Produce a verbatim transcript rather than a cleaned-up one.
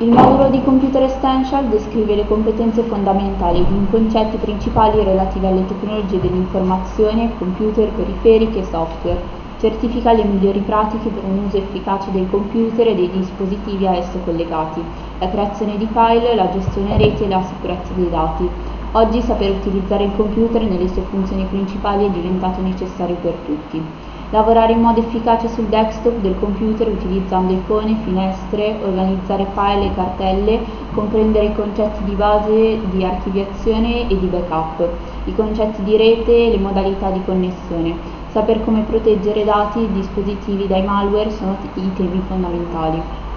Il modulo di Computer Essential descrive le competenze fondamentali ed i concetti principali relativi alle tecnologie dell'informazione, computer, periferiche e software. Certifica le migliori pratiche per un uso efficace dei computer e dei dispositivi a esso collegati, la creazione di file, la gestione reti e la sicurezza dei dati. Oggi saper utilizzare il computer nelle sue funzioni principali è diventato necessario per tutti. Lavorare in modo efficace sul desktop del computer utilizzando icone, finestre, organizzare file e cartelle, comprendere i concetti di base di archiviazione e di backup, i concetti di rete e le modalità di connessione, saper come proteggere dati e dispositivi dai malware sono i temi fondamentali.